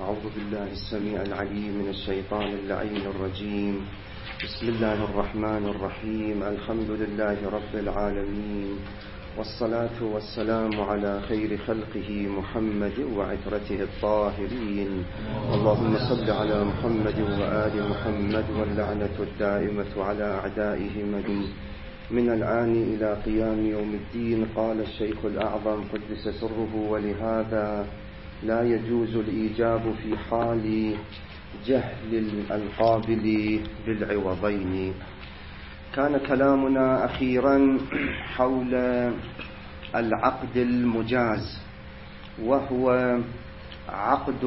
أعوذ بالله السميع العليم من الشيطان اللعين الرجيم. بسم الله الرحمن الرحيم. الحمد لله رب العالمين، والصلاة والسلام على خير خلقه محمد وعترته الطاهرين. اللهم صل على محمد وآل محمد، واللعنة الدائمة على أعدائهم من الآن إلى قيام يوم الدين. قال الشيخ الأعظم قدس سره: ولهذا لا يجوز الإيجاب في حال جهل القابل بالعوضين. كان كلامنا أخيرا حول العقد المجاز، وهو عقد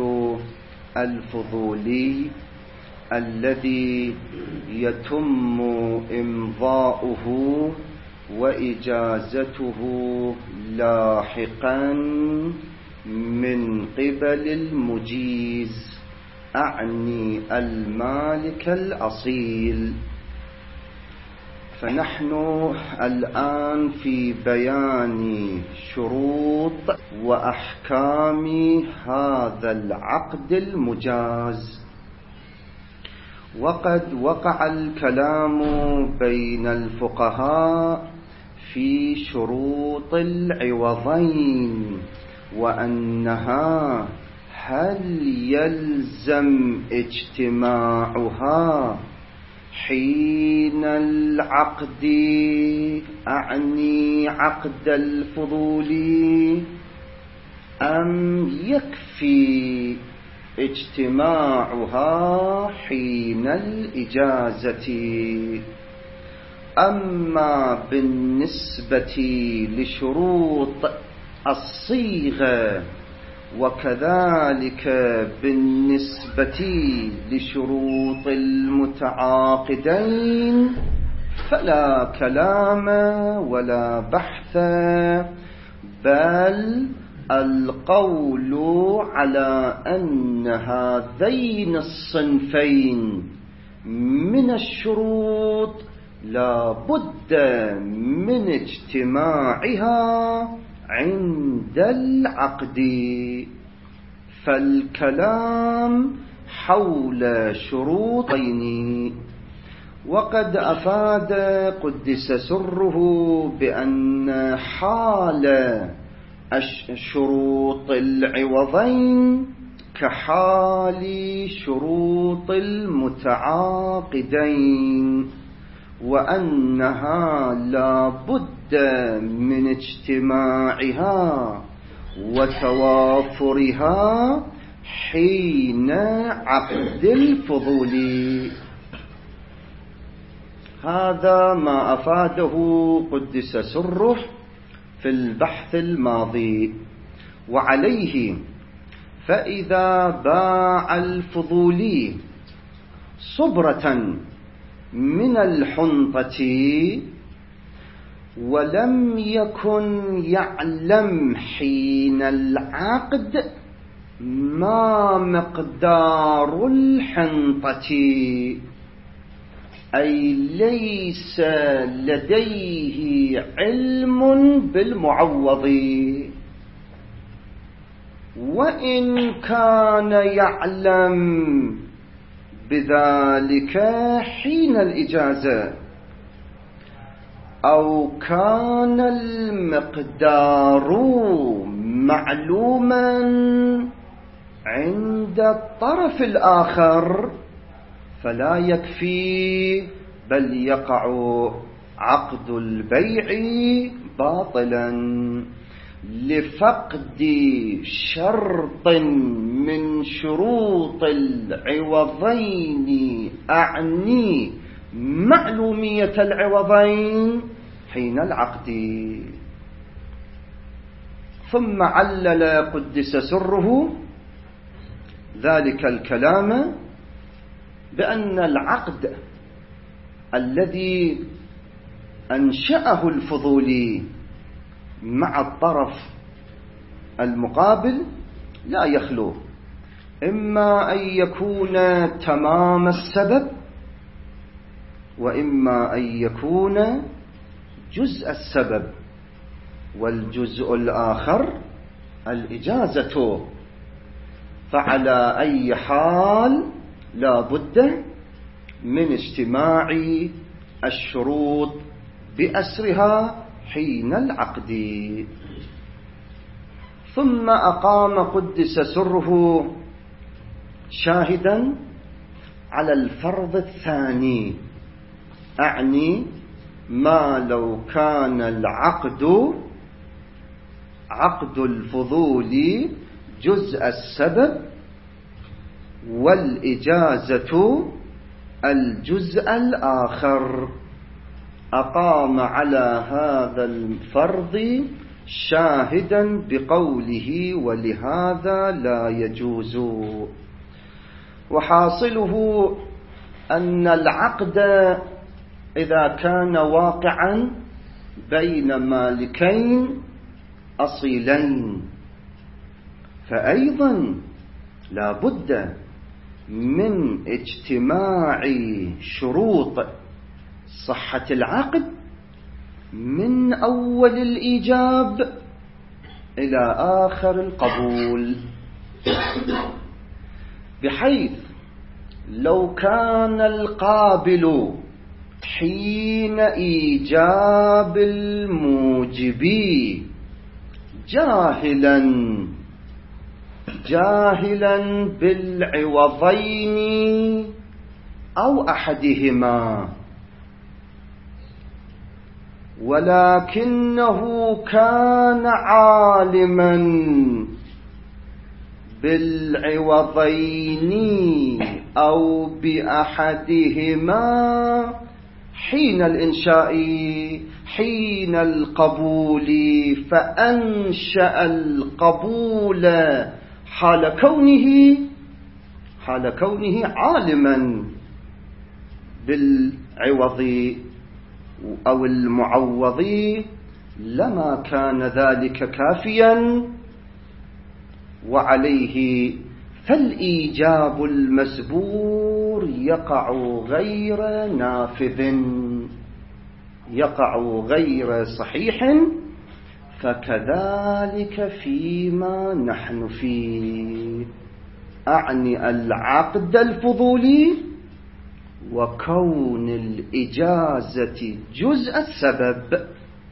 الفضولي الذي يتم إمضاؤه وإجازته لاحقا من قبل المجيز، أعني المالك الأصيل. فنحن الآن في بيان شروط وأحكام هذا العقد المجاز. وقد وقع الكلام بين الفقهاء في شروط العوضين، وأنها هل يلزم اجتماعها حين العقد، أعني عقد الفضول، أم يكفي اجتماعها حين الإجازة؟ أما بالنسبة لشروط الصيغة، وكذلك بالنسبة لشروط المتعاقدين، فلا كلام ولا بحث، بل القول على أن هذين الصنفين من الشروط لا بد من اجتماعها عند العقد. فالكلام حول شروطين. وقد أفاد قدس سره بأن حال شروط العوضين كحال شروط المتعاقدين، وأنها لا بد من اجتماعها وتوافرها حين عقد الفضول. هذا ما أفاده قدس سره في البحث الماضي. وعليه فإذا باع الفضولي صبرة من الحنطة ولم يكن يعلم حين العقد ما مقدار الحنطة، أي ليس لديه علم بالمعوض، وإن كان يعلم بذلك حين الإجازة، أو كان المقدار معلوما عند الطرف الآخر، فلا يكفي، بل يقع عقد البيع باطلا لفقد شرط من شروط العوضين، أعني معلومية العوضين حين العقد. ثم علل قدس سره ذلك الكلام بأن العقد الذي أنشأه الفضولي مع الطرف المقابل لا يخلو إما أن يكون تمام السبب، وإما أن يكون جزء السبب، والجزء الآخر الإجازة. فعلى أي حال لا بد من اجتماع الشروط بأسرها حين العقد. ثم أقام قدس سره شاهدا على الفرض الثاني، أعني ما لو كان العقد عقد الفضول جزء السبب والإجازة الجزء الآخر، أقام على هذا الفرض شاهدا بقوله ولهذا لا يجوز. وحاصله أن العقد إذا كان واقعا بين مالكين أصيلين فأيضا لا بد من اجتماع شروط صحة العقد من أول الإيجاب إلى آخر القبول، بحيث لو كان القابل حين إيجاب الموجب جاهلا بالعوضين أو أحدهما، ولكنه كان عالما بالعوضين أو بأحدهما حين الإنشاء حين القبول، فأنشأ القبول حال كونه عالما بالعوض أو المعوض، لما كان ذلك كافيا، وعليه فالإيجاب المسبور يقع غير نافذ، يقع غير صحيح. فكذلك فيما نحن فيه، أعني العقد الفضولي وكون الإجازة جزء السبب،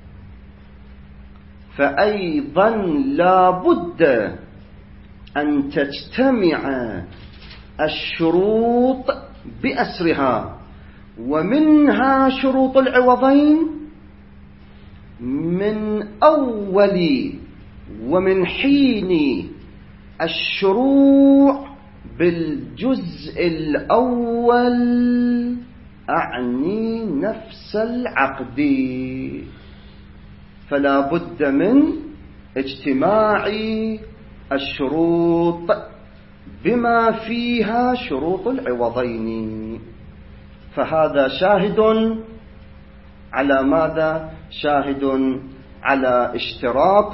فأيضا لا بد أن تجتمع الشروط بأسرها، ومنها شروط العوضين من أول ومن حين الشروع بالجزء الأول، أعني نفس العقد. فلا بد من اجتماع الشروط بما فيها شروط العوضين. فهذا شاهد على ماذا؟ شاهد على اشتراط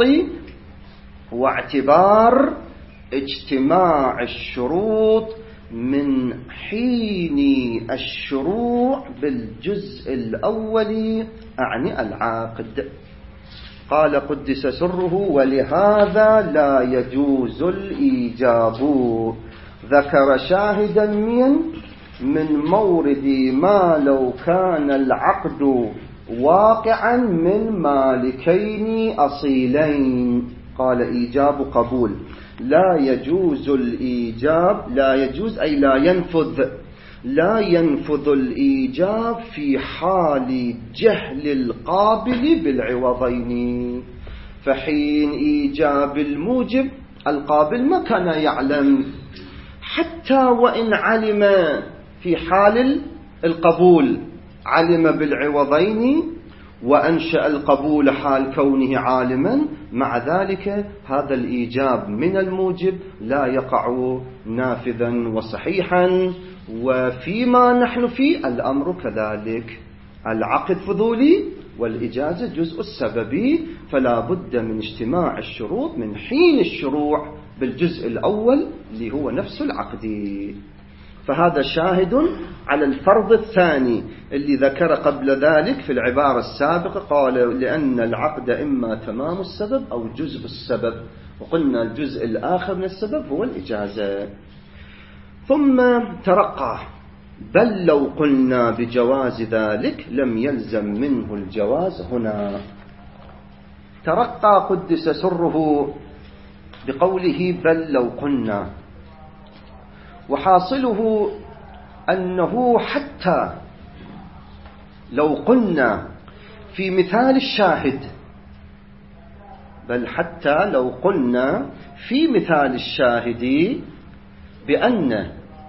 واعتبار اجتماع الشروط من حين الشروع بالجزء الأول، أعني العقد. قال قدس سره ولهذا لا يجوز الإيجاب. ذكر شاهدا من مورد ما لو كان العقد واقعا من مالكين أصيلين، قال إيجاب قبول. لا يجوز الإيجاب، لا يجوز أي لا ينفذ الإيجاب في حال جهل القابل بالعوضين. فحين إيجاب الموجب القابل ما كان يعلم، حتى وإن علم في حال القبول، علم بالعوضين وأنشأ القبول حال كونه عالما، مع ذلك هذا الإيجاب من الموجب لا يقع نافذا وصحيحا. وفيما نحن فيه الأمر كذلك، العقد فضولي والإجازة جزء السببي، فلا بد من اجتماع الشروط من حين الشروع بالجزء الأول اللي هو نفس العقد. فهذا شاهد على الفرض الثاني اللي ذكر قبل ذلك في العبارة السابقة، قال لأن العقد إما تمام السبب أو جزء السبب، وقلنا الجزء الآخر من السبب هو الإجازة. ثم ترقى: بل لو قلنا بجواز ذلك لم يلزم منه الجواز هنا. ترقى قدس سره بقوله بل لو قلنا، وحاصله أنه حتى لو قلنا في مثال الشاهد، بل حتى لو قلنا في مثال الشاهد بأن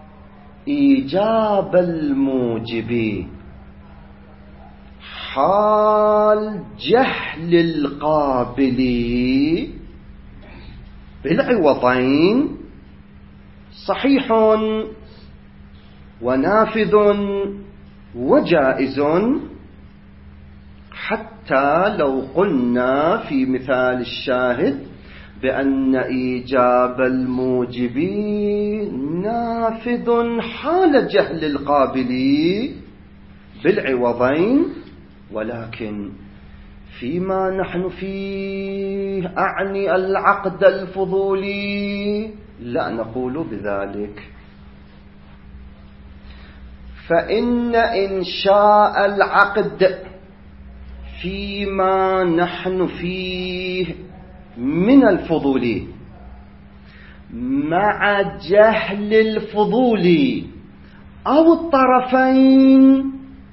إيجاب الموجب حال جهل القابل بالعوضين صحيح ونافذ وجائز، حتى لو قلنا في مثال الشاهد بأن إيجاب الموجب نافذ حال جهل القابل بالعوضين، ولكن فيما نحن فيه أعني العقد الفضولي لا نقول بذلك. فإن إنشاء العقد فيما نحن فيه من الفضول مع جهل الفضول أو الطرفين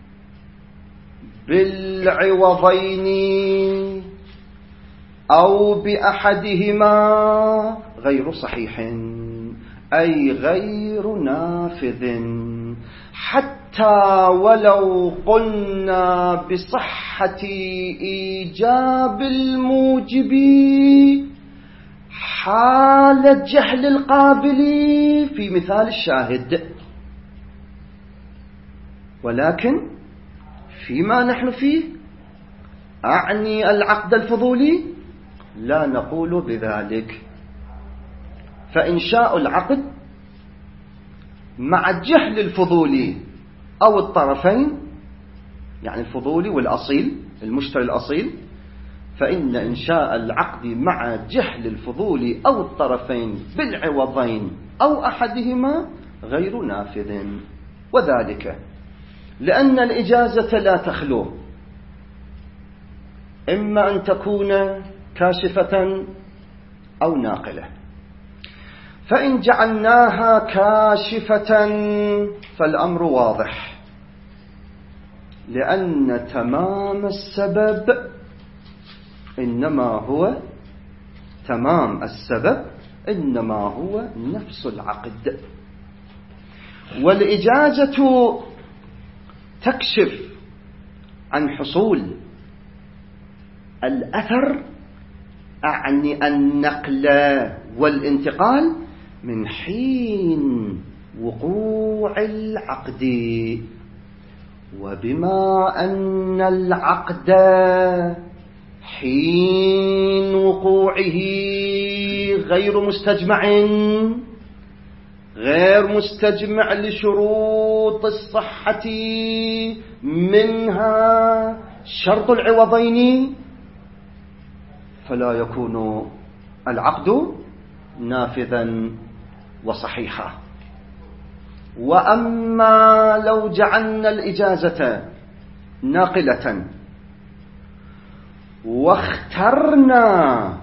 بالعوضين أو بأحدهما غير صحيح، أي غير نافذ، حتى ولو قلنا بصحة إيجاب الموجب حال جهل القابل في مثال الشاهد، ولكن فيما نحن فيه أعني العقد الفضولي لا نقول بذلك. فإنشاء العقد مع جهل الفضولي أو الطرفين، يعني الفضولي والأصيل المشتري الأصيل، فإن إنشاء العقد مع جهل الفضولي أو الطرفين بالعوضين أو أحدهما غير نافذ، وذلك لأن الإجازة لا تخلو، إما أن تكون كاشفة أو ناقلة. فإن جعلناها كاشفة فالأمر واضح، لأن تمام السبب إنما هو نفس العقد، والإجازة تكشف عن حصول الأثر، أعني النقل والانتقال من حين وقوع العقد. وبما أن العقد حين وقوعه غير مستجمع لشروط الصحة، منها شرط العوضين، فلا يكون العقد نافذا وصحيحا. وأما لو جعلنا الإجازة ناقلة واخترنا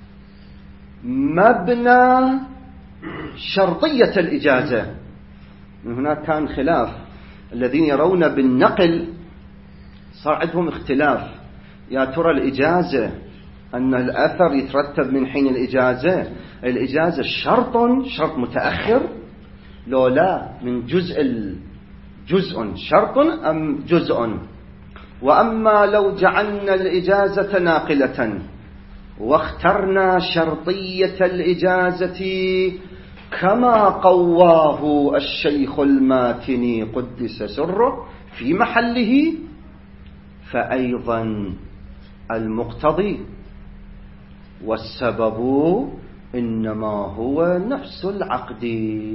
مبنى شرطية الإجازة، من هناك كان خلاف، الذين يرون بالنقل صار عندهم اختلاف، يا ترى الإجازة أن الأثر يترتب من حين الإجازة شرط متأخر، لو لا من جزء شرط أم جزء. وأما لو جعلنا الإجازة ناقلة واخترنا شرطية الإجازة كما قواه الشيخ الماتني قدس سره في محله، فأيضا المقتضي والسبب إنما هو نفس العقد.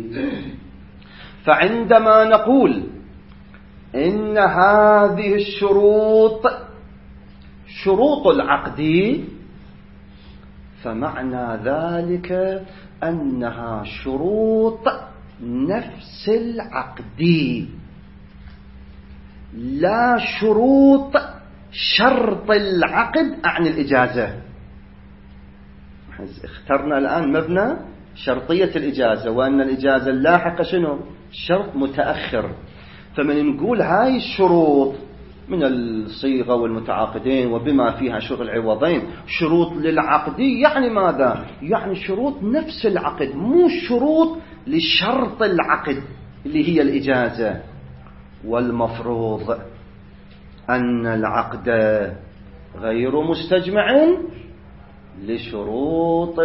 فعندما نقول إن هذه الشروط شروط العقد، فمعنى ذلك أنها شروط نفس العقد، لا شروط شرط العقد عن الإجازة. اخترنا الآن مبنى شرطية الإجازة، وأن الإجازة اللاحقة شنو؟ شرط متأخر. فمن نقول هاي الشروط من الصيغة والمتعاقدين وبما فيها شروط العوضين شروط للعقد، يعني ماذا؟ يعني شروط نفس العقد، مو شروط لشرط العقد اللي هي الإجازة. والمفروض أن العقد غير مستجمع لشروط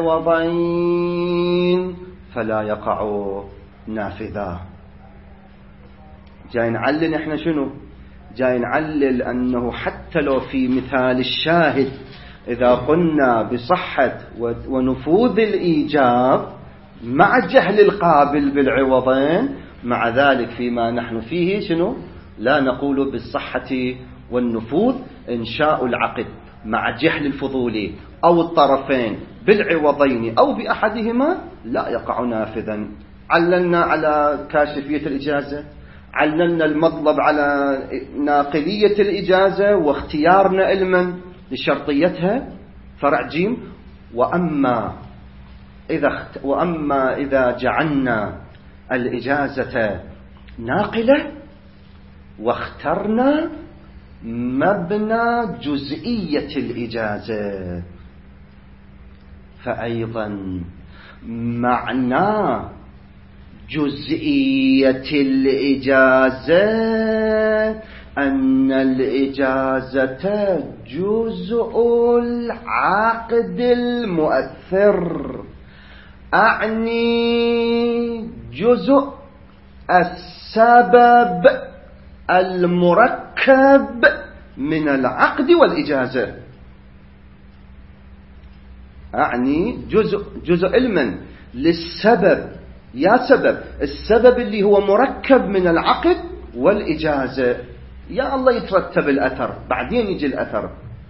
العوضين فلا يقع نافذا. جاي نعلل احنا شنو؟ جاي نعلل أنه حتى لو في مثال الشاهد إذا قلنا بصحة ونفوذ الإيجاب مع جهل القابل بالعوضين، مع ذلك فيما نحن فيه شنو؟ لا نقول بالصحة والنفوذ إنشاء العقد مع جهل الفضولي أو الطرفين بالعوضين أو بأحدهما لا يقع نافذا. عللنا على كاشفية الإجازة، عللنا المطلب على ناقلية الإجازة واختيارنا علما لشرطيتها فرع جيم. وأما إذا جعلنا الإجازة ناقلة واخترنا مبنى جزئية الإجازة، فأيضا معنى جزئية الإجازة أن الإجازة جزء العقد المؤثر، أعني جزء السبب المركب من العقد والإجازة، أعني جزء علما للسبب. يا سبب السبب اللي هو مركب من العقد والإجازة، يا الله يترتب الأثر بعدين يجي الأثر.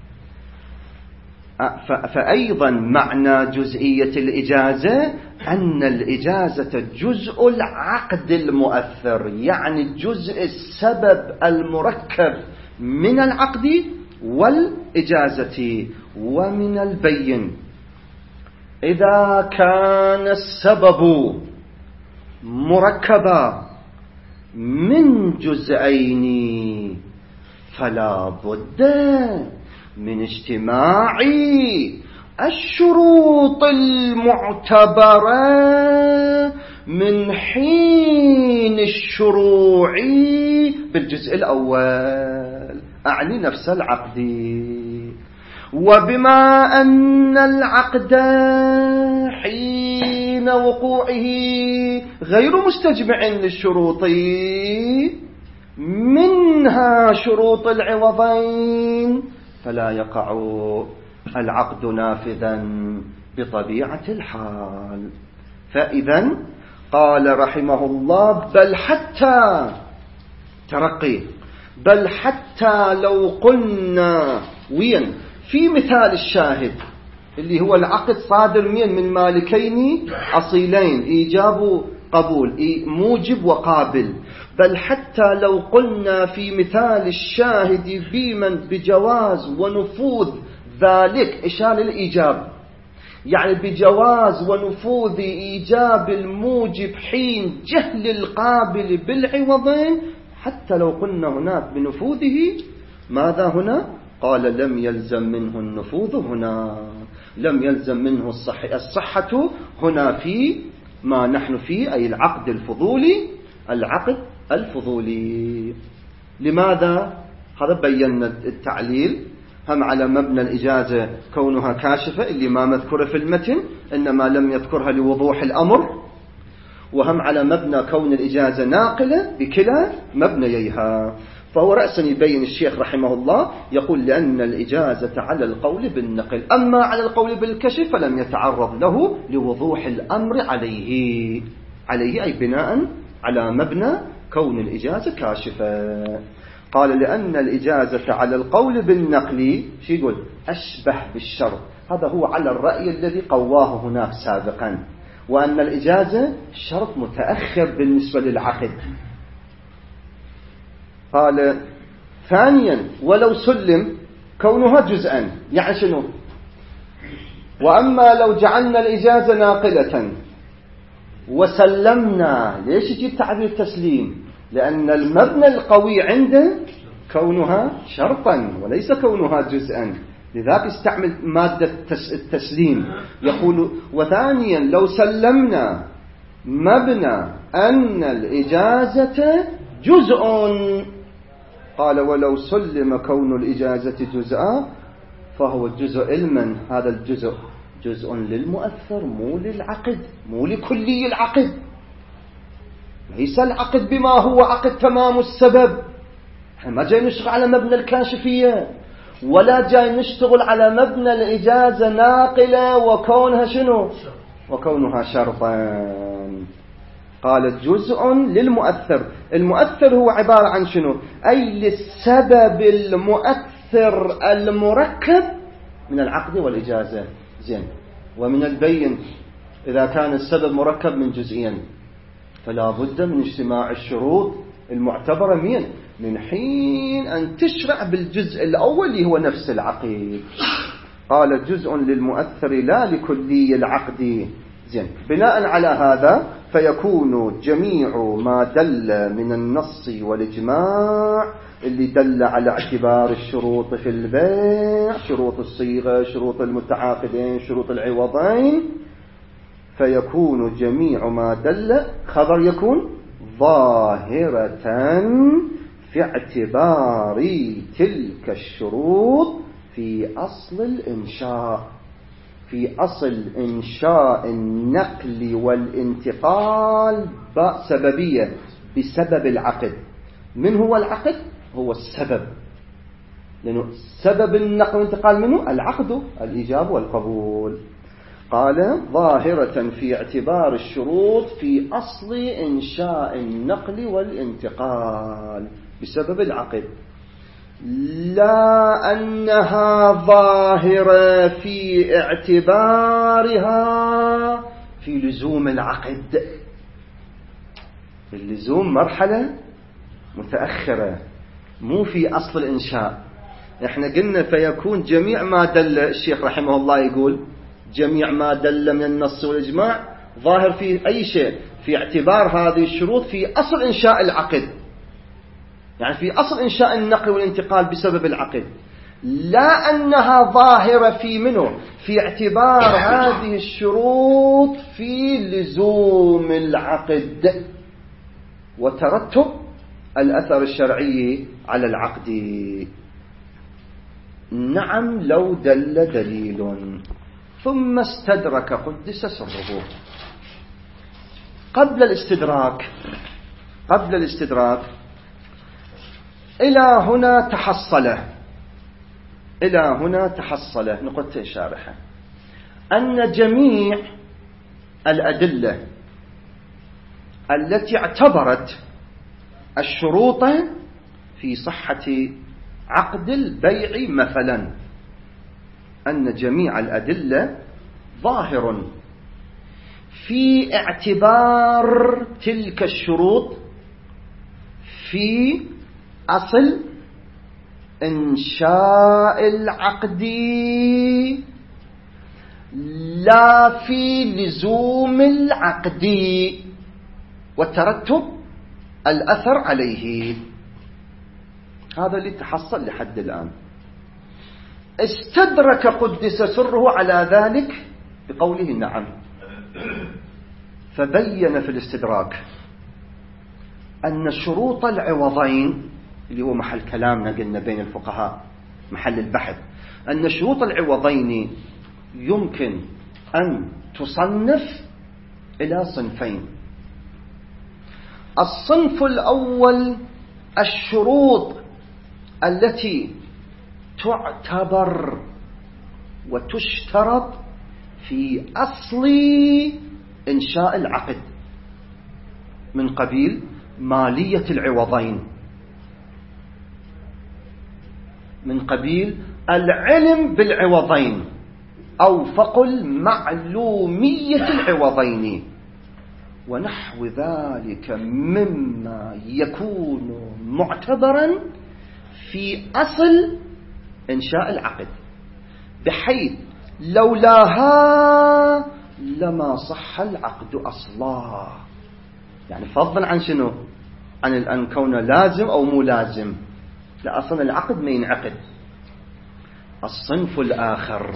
فأيضا معنى جزئية الإجازة أن الإجازة جزء العقد المؤثر، يعني جزء السبب المركب من العقد والإجازة. ومن البين إذا كان السبب مركبا من جزئين فلا بد من اجتماع الشروط المعتبرة من حين الشروع بالجزء الأول، أعني نفس العقد. وبما أن العقد حين وقوعه غير مستجمع للشروط منها شروط العوضين فلا يقع العقد نافذا بطبيعة الحال. فإذا قال رحمه الله بل حتى ترقي، بل حتى لو قلنا وين في مثال الشاهد اللي هو العقد صادر من مالكين أصيلين إيجاب قبول موجب وقابل، بل حتى لو قلنا في مثال الشاهد بجواز ونفوذ ذلك إشارة الإيجاب، يعني بجواز ونفوذ إيجاب الموجب حين جهل القابل بالعوضين، حتى لو قلنا هناك بنفوذه ماذا هنا؟ قال لم يلزم منه النفوذ هنا، لم يلزم منه الصحة هنا في ما نحن فيه، أي العقد الفضولي، العقد الفضولي. لماذا؟ هذا بينا التعليل هم على مبنى الإجازة كونها كاشفة اللي ما مذكورة في المتن إنما لم يذكرها لوضوح الأمر، وهم على مبنى كون الإجازة ناقلة بكلا مبنييها. فهو رأسا يبين الشيخ رحمه الله يقول لأن الإجازة على القول بالنقل، أما على القول بالكشف فلم يتعرض له لوضوح الأمر عليه أي بناء على مبنى كون الإجازة كاشفة. قال لأن الإجازة على القول بالنقل شو يقول؟ أشبه بالشرط، هذا هو على الرأي الذي قواه هناك سابقا، وأن الإجازة شرط متأخر بالنسبة للعقد. قال ثانيا ولو سلم كونها جزءا، يعني شنو؟ وأما لو جعلنا الإجازة ناقلة وسلمنا، ليش يجي التعبير تسليم؟ لأن المبنى القوي عنده كونها شرطا وليس كونها جزءا، لذلك استعمل مادة التسليم. يقول وثانيا لو سلمنا مبنى أن الإجازة جزء، قال ولو سلم كون الإجازة جزءا فهو جزء علما، هذا الجزء جزء للمؤثر مو للعقد، مو لكلي العقد. ليس العقد بما هو عقد تمام السبب. ما جاي نشتغل على مبنى الكاشفية، ولا جاي نشتغل على مبنى الإجازة ناقلة وكونها شنو؟ وكونها شرطا. قال جزء للمؤثر. المؤثر هو عبارة عن شنو؟ أي للسبب المؤثر المركب من العقد والإجازة. زين، ومن البين إذا كان السبب مركب من جزئين فلا بد من اجتماع الشروط المعتبرة من حين أن تشرع بالجزء الأول اللي هو نفس العقد. قال جزء للمؤثر لا لكلي العقد. زين، بناء على هذا فيكون جميع ما دل من النص والإجماع اللي دل على اعتبار الشروط في البيع، شروط الصيغة، شروط المتعاقدين، شروط العوضين، فيكون جميع ما دل خبر يكون ظاهرة في اعتبار تلك الشروط في أصل الإنشاء، في أصل إنشاء النقل والانتقال سببية بسبب العقد. من هو العقد؟ هو السبب، لأنه سبب النقل والانتقال منه العقد، الإيجاب والقبول. قال ظاهرة في اعتبار الشروط في أصل إنشاء النقل والانتقال بسبب العقد، لا أنها ظاهرة في اعتبارها في لزوم العقد. اللزوم مرحلة متأخرة، مو في أصل الإنشاء. احنا قلنا فيكون جميع ما دل، الشيخ رحمه الله يقول جميع ما دل من النص والإجماع ظاهر في أي شيء في اعتبار هذه الشروط في أصل إنشاء العقد، يعني في أصل إنشاء النقل والانتقال بسبب العقد، لا أنها ظاهرة في منه في اعتبار هذه الشروط في لزوم العقد وترتب الأثر الشرعي على العقد. نعم لو دل دليل ثم استدرك قدس سره. قبل الاستدراك إلى هنا تحصل نقطة شارحة أن جميع الأدلة التي اعتبرت الشروط في صحة عقد البيع مثلا، أن جميع الأدلة ظاهر في اعتبار تلك الشروط في أصل إنشاء العقد لا في لزوم العقد وترتب الأثر عليه. هذا اللي تحصل لحد الآن. استدرك قدس سره على ذلك بقوله نعم، فبين في الاستدراك أن شروط العوضين اللي هو محل كلامنا قلنا بين الفقهاء محل البحث، أن شروط العوضين يمكن أن تصنف إلى صنفين. الصنف الأول الشروط التي تعتبر وتشترط في أصل إنشاء العقد من قبيل مالية العوضين، من قبيل العلم بالعوضين، أو فقل معلومية العوضين ونحو ذلك مما يكون معتبرا في أصل إنشاء العقد، بحيث لولاها لما صح العقد أصلا. يعني فضلا عن شنو؟ عن أن كونه لازم أو مو لازم، لا، أصلا العقد ما ينعقد. الصنف الآخر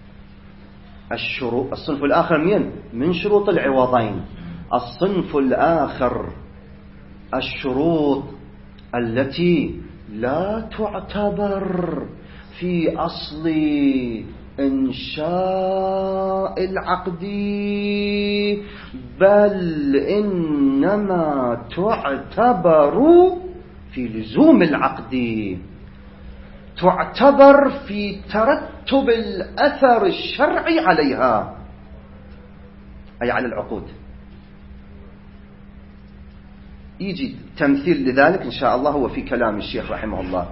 الصنف الآخر من شروط العوضين. الصنف الآخر الشروط التي لا تعتبر في أصل إنشاء العقد، بل إنما تعتبر في لزوم العقد، تعتبر في ترتب الأثر الشرعي عليها، أي على العقود. يجي تمثيل لذلك إن شاء الله هو في كلام الشيخ رحمه الله.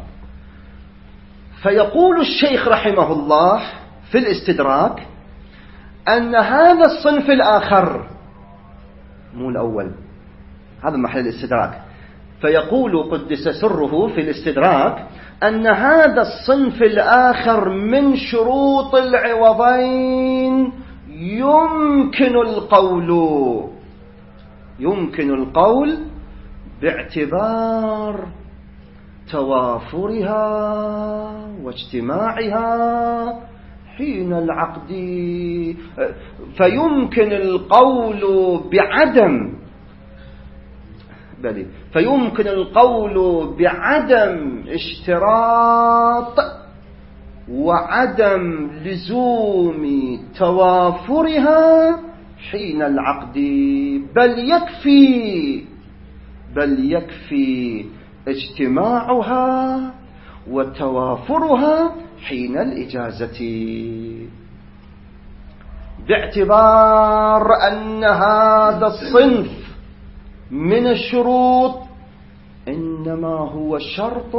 فيقول الشيخ رحمه الله في الاستدراك أن هذا الصنف الآخر، مو الأول، هذا محل الاستدراك. فيقول قدس سره في الاستدراك أن هذا الصنف الآخر من شروط العوضين يمكن القول باعتبار توافرها واجتماعها حين العقد، فيمكن القول بعدم اشتراط وعدم لزوم توافرها حين العقد، بل يكفي اجتماعها وتوافرها حين الإجازة، باعتبار أن هذا الصنف من الشروط إنما هو شرط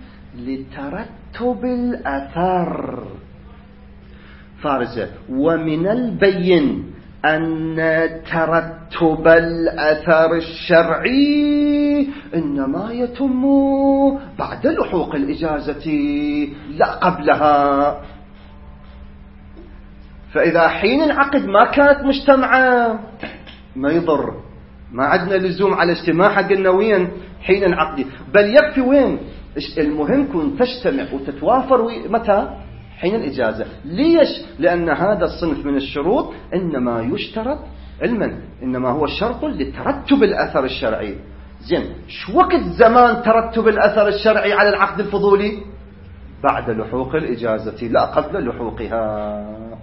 لترتب الأثر. فارزة: ومن البين أن ترتب الأثر الشرعي إنما يتم بعد لحوق الإجازة لا قبلها. فإذا حين العقد ما كانت مجتمعة ما يضر، ما عندنا لزوم على اجتماعها، قلنا وين حين العقد، بل يكفي وين المهم كن تجتمع وتتوافر متى؟ حين الإجازة. ليش؟ لأن هذا الصنف من الشروط إنما يشترط إنما هو شرط لترتب الأثر الشرعي. زين، شو وقت زمان ترتب الأثر الشرعي على العقد الفضولي؟ بعد لحوق الإجازة لا قبل لحوقها.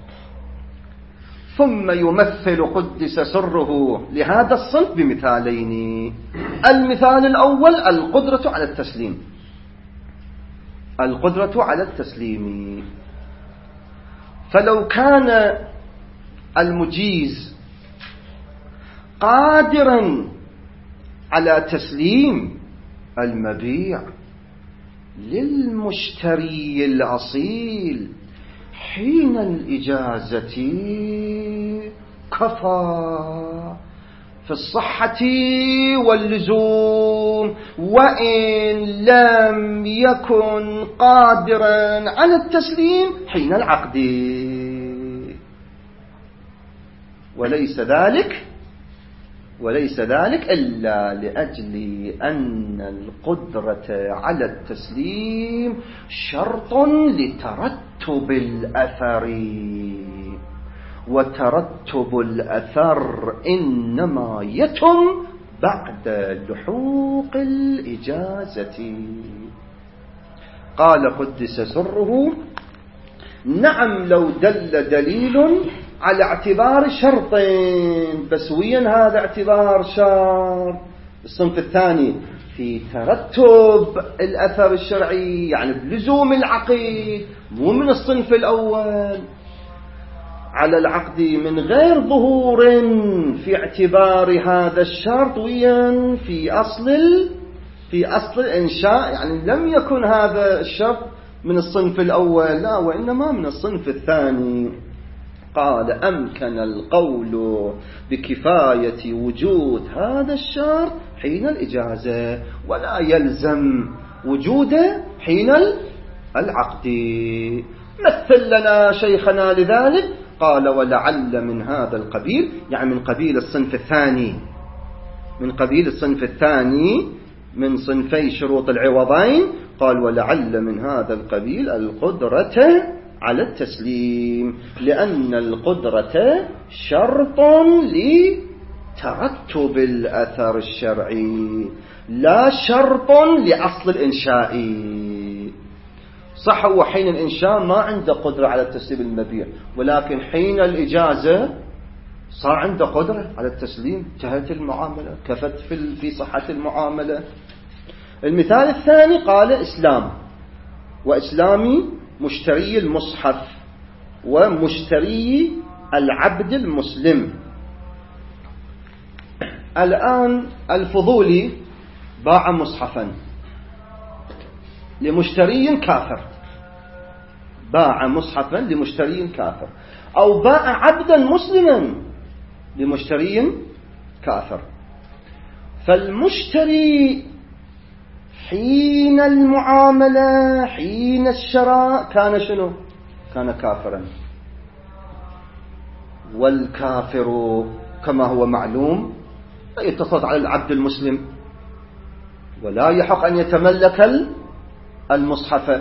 ثم يمثل قدس سره لهذا الصنف بمثالين. المثال الأول القدرة على التسليم. فلو كان المجيز قادرا على تسليم المبيع للمشتري الأصيل حين الإجازة كفى في الصحة واللزوم، وإن لم يكن قادرا على التسليم حين العقد. وليس ذلك إلا لأجل أن القدرة على التسليم شرط لترتب الأثر، وترتب الأثر إنما يتم بعد لحوق الإجازة. قال قدس سره: نعم، لو دل دليل على اعتبار شرطين، بس وين هذا اعتبار شرط؟ الصنف الثاني في ترتب الأثر الشرعي، يعني بلزوم العقد، مو من الصنف الأول على العقد من غير ظهور في اعتبار هذا الشرط وين في أصل الإنشاء، يعني لم يكن هذا الشرط من الصنف الأول، لا، وإنما من الصنف الثاني. قال أمكن القول بكفاية وجود هذا الشرط حين الإجازة ولا يلزم وجوده حين العقد. مثل لنا شيخنا لذلك. قال ولعل من هذا القبيل، يعني من قبيل الصنف الثاني، من قبيل الصنف الثاني من صنفي شروط العوضين. قال ولعل من هذا القبيل القدرة على التسليم، لأن القدرة شرط لترتب الأثر الشرعي لا شرط لأصل الإنشاء. صح هو حين الإنشاء ما عنده قدرة على تسليم المبيع، ولكن حين الإجازة صار عنده قدرة على التسليم، انتهت المعاملة، كفت في صحة المعاملة. المثال الثاني قال إسلام، وإسلامي مشتري المصحف ومشتري العبد المسلم. الآن الفضولي باع مصحفا لمشتري كافر، باع مصحفا لمشتري كافر، أو باع عبدا مسلما لمشتري كافر. فالمشتري حين المعاملة حين الشراء كان شنو؟ كان كافرا. والكافر كما هو معلوم لا يتصل على العبد المسلم ولا يحق أن يتملك المصحف،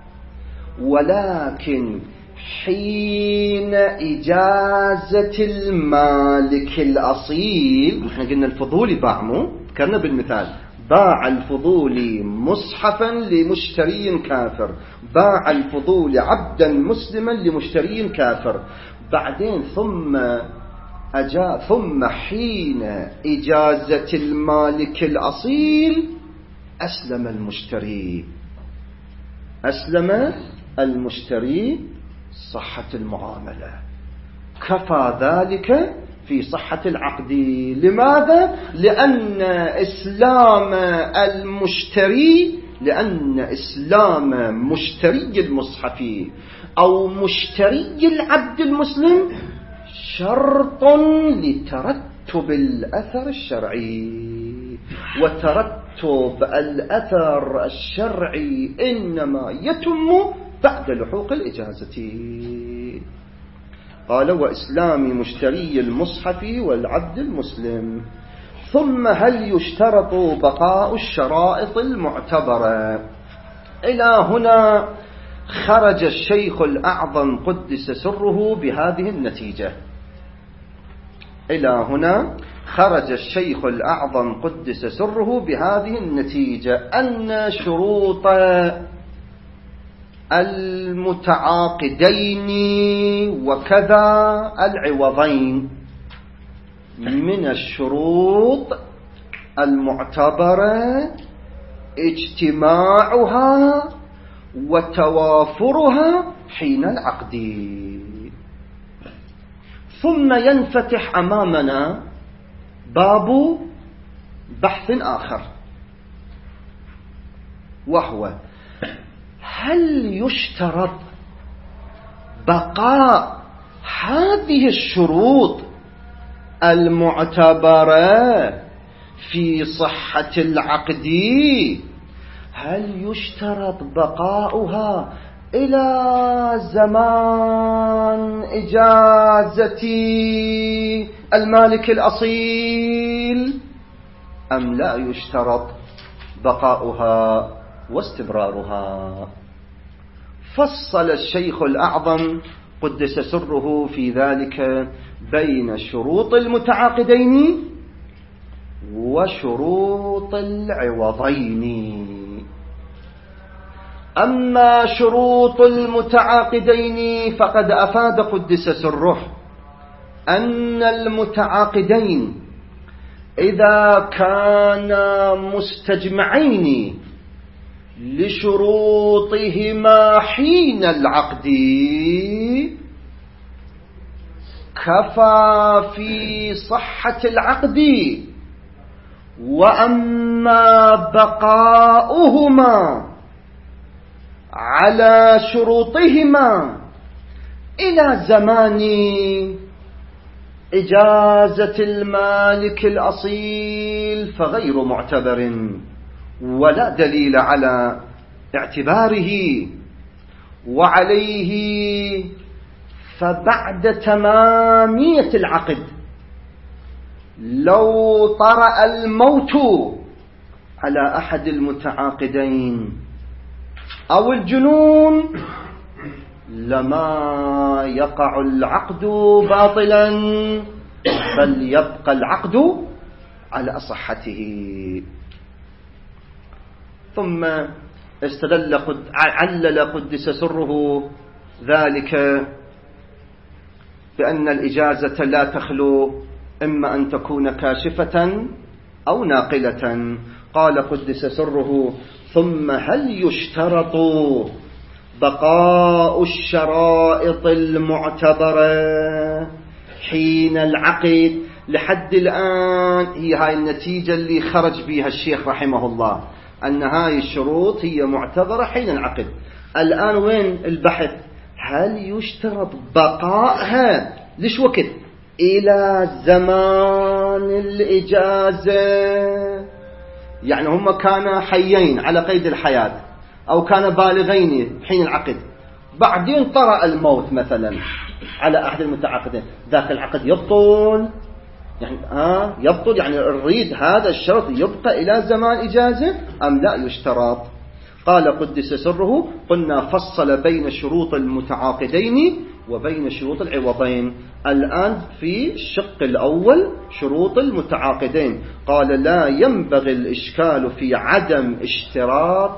ولكن حين إجازة المالك الأصيل، نحن قلنا الفضولي باع، ذكرنا بالمثال باع الفضولي مصحفا لمشتري كافر، باع الفضولي عبدا مسلما لمشتري كافر. بعدين ثم حين إجازة المالك الأصيل أسلم المشتري، أسلم المشتري، صحة المعاملة، كفى ذلك في صحة العقد. لماذا؟ لأن إسلام مشتري المصحف أو مشتري العبد المسلم شرط لترتب الأثر الشرعي، وترتب الأثر الشرعي إنما يتم بعد لحوق الإجازة. قال وإسلام مشتري المصحف والعبد المسلم. ثم هل يشترط بقاء الشرائط المعتبرة؟ إلى هنا خرج الشيخ الأعظم قدس سره بهذه النتيجة. إلى هنا خرج الشيخ الأعظم قدس سره بهذه النتيجة، أن شروط المتعاقدين وكذا العوضين من الشروط المعتبرة اجتماعها وتوافرها حين العقد. ثم ينفتح أمامنا باب بحث آخر، وهو هل يشترط بقاء هذه الشروط المعتبرة في صحة العقد؟ هل يشترط بقاؤها إلى زمان إجازة المالك الأصيل أم لا يشترط بقاؤها واستمرارها؟ فصل الشيخ الأعظم قدس سره في ذلك بين شروط المتعاقدين وشروط العوضين. أما شروط المتعاقدين فقد أفاد قدس سره أن المتعاقدين إذا كانا مستجمعين لشروطهما حين العقد كفى في صحة العقد، وأما بقاؤهما على شروطهما إلى زمان إجازة المالك الأصيل فغير معتبر ولا دليل على اعتباره. وعليه فبعد تمامية العقد لو طرأ الموت على أحد المتعاقدين أو الجنون لما يقع العقد باطلا بل يبقى العقد على صحته. ثم علل قدس سره ذلك بأن الإجازة لا تخلو إما أن تكون كاشفة أو ناقلة. قال قدس سره: ثم هل يشترط بقاء الشرائط المعتبرة حين العقد؟ لحد الآن هي هاي النتيجة اللي خرج بها الشيخ رحمه الله، أن هاي الشروط هي معتبرة حين العقد. الآن وين البحث؟ هل يشترط بقائها ليش وقت؟ إلى زمان الإجازة. يعني هم كانوا حيين على قيد الحياة أو كانوا بالغين حين العقد، بعدين طرأ الموت مثلا على أحد المتعاقدين، ذاك العقد يبطل. يعني يبطل، يعني نريد هذا الشرط يبقى إلى زمان إجازة أم لا يشترط؟ قال قدس سره: قلنا فصل بين شروط المتعاقدين وبين شروط العوضين. الآن في الشق الأول شروط المتعاقدين، قال: لا ينبغي الإشكال في عدم اشتراط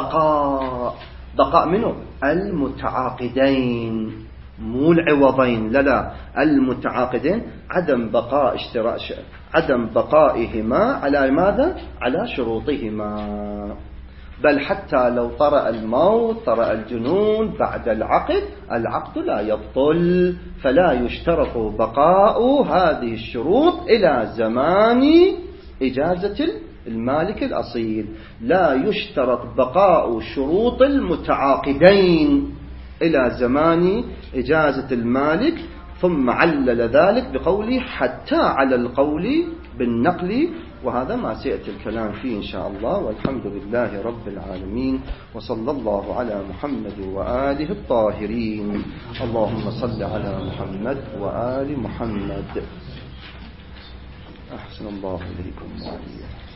بقاء منه المتعاقدين، مو العوضين، لا المتعاقدين، عدم بقائهما على ماذا؟ على شروطهما. بل حتى لو طرأ الموت، طرأ الجنون بعد العقد لا يبطل، فلا يشترط بقاء هذه الشروط إلى زمان إجازة المالك الأصيل. لا يشترط بقاء شروط المتعاقدين إلى زمان إجازة المالك. ثم علل ذلك بقوله: حتى على القول بالنقل، وهذا ما سيأتي الكلام فيه إن شاء الله. والحمد لله رب العالمين، وصلى الله على محمد وآله الطاهرين. اللهم صل على محمد وآل محمد. أحسن الله إليكم وعليكم.